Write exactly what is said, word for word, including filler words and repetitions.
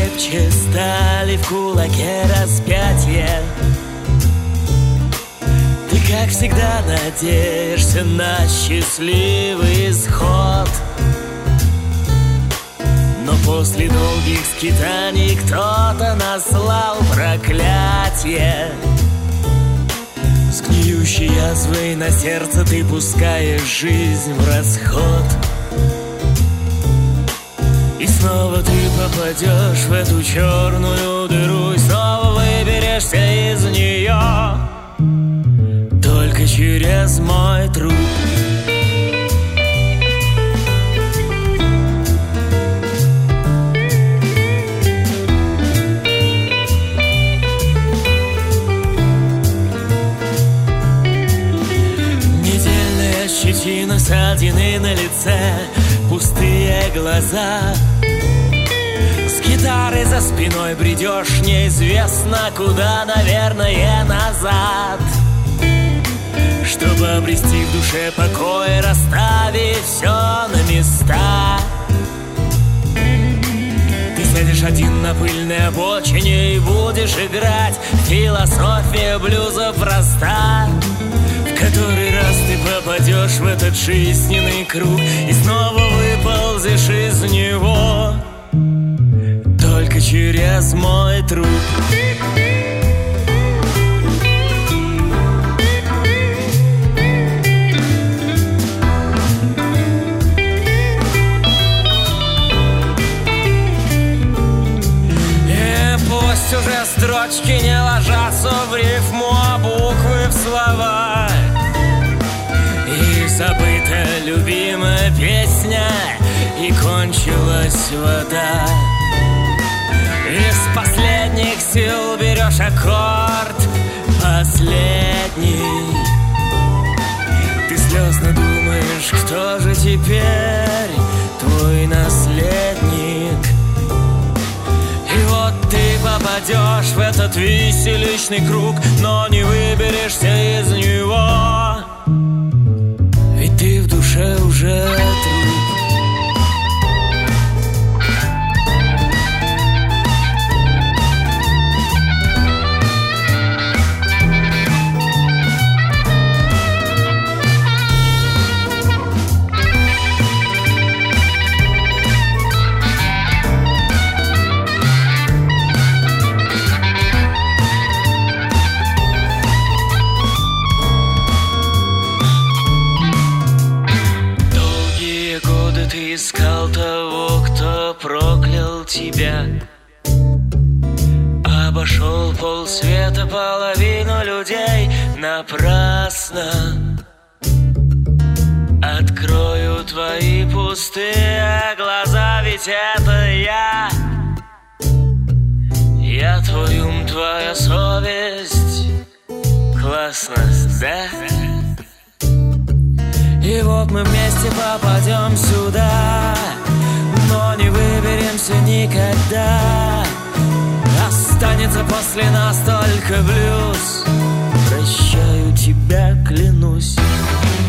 крепче стали в кулаке распятия. Ты, как всегда, надеешься на счастливый исход. Но после долгих скитаний кто-то наслал проклятие. С гниющей язвой на сердце ты пускаешь жизнь в расход. И снова ты попадешь в эту черную дыру, и снова выберешься из нее только через мой труп. Щетина, ссадины на лице, пустые глаза. С гитарой за спиной бредешь неизвестно куда, наверное, назад. Чтобы обрести в душе покой, расставить все на места. Ты сядешь один на пыльной обочине и будешь играть. Философия блюза проста. Который раз ты попадешь в этот жизненный круг и снова выползешь из него только через мой труп. И пусть уже строчки не ложатся в рифму, а буквы в слова. И забыта любимая песня, и кончилась вода. Из последних сил берешь аккорд последний. Ты слезно думаешь, кто же теперь твой наследник. И вот ты попадешь в этот виселичный круг, но не выберешься из него. Ведь ты в душе уже труп. Искал того, кто проклял тебя. Обошел полсвета, половину людей напрасно. Открою твои пустые глаза, ведь это я. Я твой ум, твоя совесть. Классно, да? И вот мы вместе попадем сюда, но не выберемся никогда. Останется после нас только блюз. Прощаю тебя, клянусь.